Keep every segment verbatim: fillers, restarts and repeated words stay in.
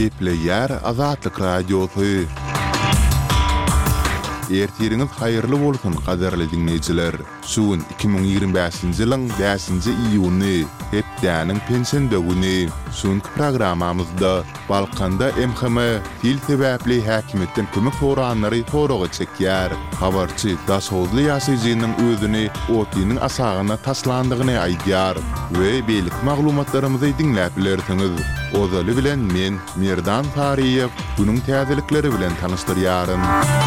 Geple yer Azatlyk radiosu. Ertiriniz hayırlı bolsun gaderli dinleyijiler. Şuun iki bin ýygrimi beşinji ýylyň beşinji iýuny, hepdäniň pensiýa güni. Şuň programmamyzda Balkanda M H M dil sebäpli häkimetden kömek soranlary soragy çekýär. Habarçy daşozly ýaşaýjynyň özüni otynyň asagyna taslandygyny aýdýar we beýlik maglumatlarymyzy dinläp bilersiňiz. Ozaly bilen men Merdan Tariýew bunyň täzelikleri bilen tanystyryaryn.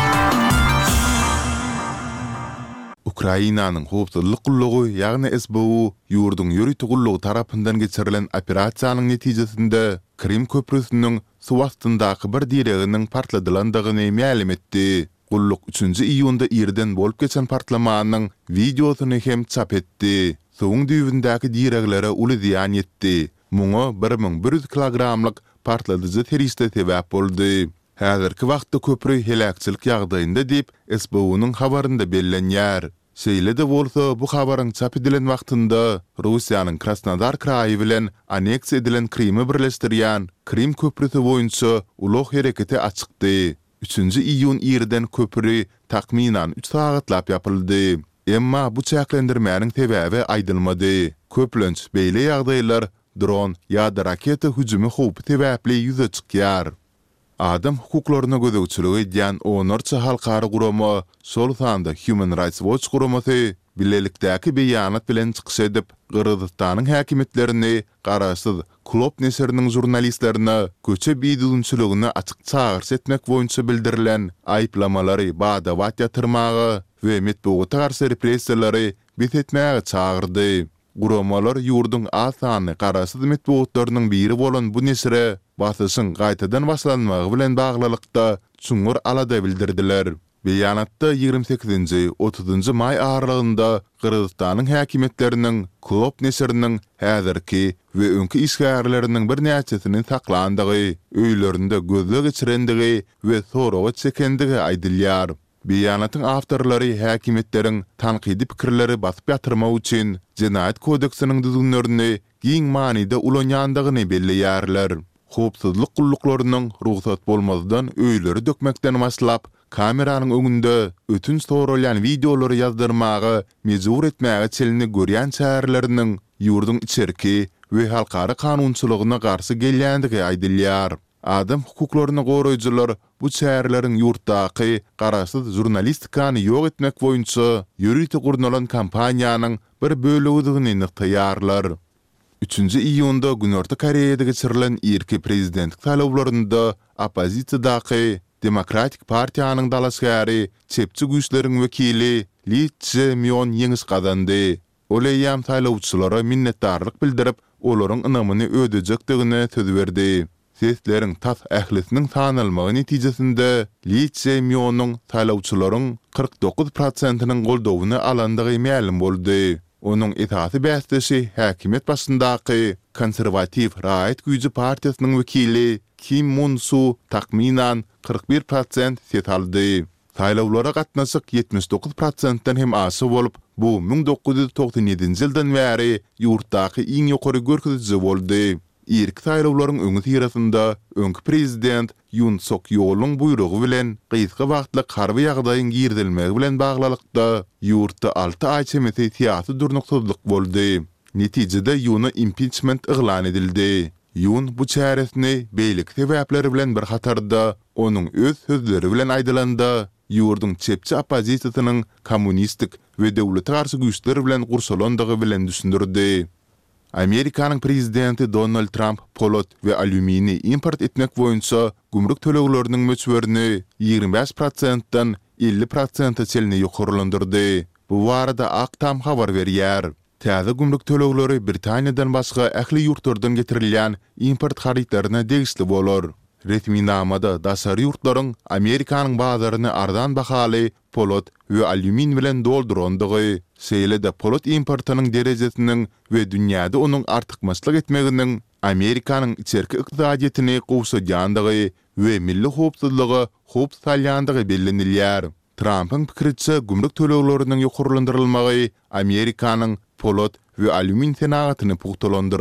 Ukrainanyň howpsuzlyk gullugy, ýagny S B U, ýurdun ýürüti gullugy tarapyndan geçirilen operasiýanyň netijesinde Krim köprüsiniň suw astyndaky bir direginiň partladylandygyny ma'lum etdi. Gulluk üçünji iýunda ýerden bolup geçen partlamanyň videosyny hem çap etdi. Suwuň düýbündäki direglere uly ziýan ýetdi. Muňa bir miň bir ýüz kilogramlyk partladyjy teriste sebäp boldy. Häzirki wagtda köprü helakçylyk ýagdaýynda diýip S B U-nyň habarynda bellenýär. Şeýle de bolsa bu habaryň çap edilen wagtynda Russiýanyň Krasnodar kraýy bilen anneksiýa edilen Krimi birleşdirýän Krim köprüsi boýunça ulaq hereketi açykdy. üçünji iýun ýerden köprü takminan üç sagatlap ýapyldy. Emma bu çäklendirmäniň sebäbi aýdylmady. Köplenç beýle ýagdaýlar dron ýa-da raketa hüjümi howpy sebäpli ýüze çykýar. Adam hukuklaryna gözegçilik edýän onarça halkary gurama, şol sanda Human Rights Watch guramasy bilelikdäki beýanat bilen çykyş edip, Gyrgyzstanyň häkimetlerini garaşsyz Klop neseriniň jurnalistlerine köçe biýdüňçiligini açyk çağırş etmek boýunça bildirilen aýplamalary bada wat ýatyrmagy we metbuata garşy repressiýalary bitetmäge çağırdy. Guramalar ýurdun asany garaşsyz metbuatlarynyň biri bolan bu nesire basyşyň gaýtadan başlanmagy bilen baglylykda çuňur alada bildirdiler. Beýanatda ýygrimi sekizinji otuzynji may aralygynda Gyrgyzstanyň häkimetleriniň Klop neseriniň häzirki we öňki işgärleriniň bir näçesini saklandygy, öýlerinde gözle geçirendigi we soragy çekendigi aýdylýar. Beýanatyň awtorlary häkimetleriň tanqidi pikirleri basyp ýatyrmak üçin Jenaýat kodeksiniň düzgünlerini giň manida ulanýandygyny belleýärler. Howpsuzlyk gulluklarynyň ruhsat bolmazdan öýleri dökmekden başlap, kameranyň öňünde ötünç sorulýan videolary ýazdyrmagy, mejbur etmäge çelini görýän çärleriniň ýurdun içerki we halkary kanunçylygyna garşy gelýändigi aýdylýar. Adam hukuklaryny goraýjylar bu çärlerin ýurtdaky garaşsyz jurnalistikany ýok etmek boýunça ýürüti gurnalan kampaniýanyň bir bölegi nyktaýarlar. üçünji iýunda Günorta Koreýada geçirilen irki prezidentlik talablarynda opozisiýadaky Demokratik Partiýanyň dalaşgary çepçi güýçleriň wekili Lee Jae-myung ýeňiş gazandy. Oleýam talawçylara minnetdarlyk bildirip, olaryň ynamyny ödejekdigine söz berdi. Sesleriň tas ählisiniň tanalmagy netijesinde Lee Jae-myungnyň talawçylaryň kırk dokuz prosentynyň goldawyny alandygy ma'lum boldy. Onuň etasy bäsdeşi häkimet başyndaky konserwativ raýat güýji partiýasynyň wekili Kim Mun-su takminan kırk bir prosent ses aldy. Saýlawlara gatnaşyk ýetmiş dokuz prosentden hem aşy bolup, bu bin dokuz ýüz toksan ýedinji ýyldan bäri ýurtdaky iň ýokary görkeziji boldy. İlk saýlawlaryň öňü tirasynda öňki prezident Yoon Suk-yeoluň buýrugy bilen gysga wagtlyk harby ýagdaýyň girdilmegi bilen baglylykda ýurtda alty aý çemeti siýasy durnuksyzlyk boldy. Netijede Yoon'a impeachment yglan edildi. Yoon bu çäresini beýlik sebäpleri bilen bir hatarda onuň öz sözleri bilen aýdylanda ýurdun çepçi opozisiýasynyň kommunistik we döwlete garşy güýçleri bilen gursalandygy bilen düşündirdi. Amerikanyň prezidenti Donald Trump polat we alümini import etmek boýunça gümrük tölegleriniň möçberini ýygrimi beş prosentdan elli prosenta çelini ýokarlandyrdy. Bu barada Aktam habar berýär. Täze gümrük tölegleri Britaniýadan başga ähli ýurtlardan getirilýän import harytlaryna degişli bolar. Resmi namada daşary ýurtlaryň Amerikanyň bazaryny ardan bahaly polat we alümin bilen doldurandygy, şeýle de polat importynyň derejesiniň we dünýäde onuň artykmaçlyk etmeginiň Amerikanyň içerki ykdysadyetini gowşaýandygy we milli howpsuzlygy howp salýandygy bellenilýär. Trump'ın pikiriçe gümrük tölegleriniň ýokarlandyrylmagy Amerikanyň polat we alümin senatyny puhtalandyr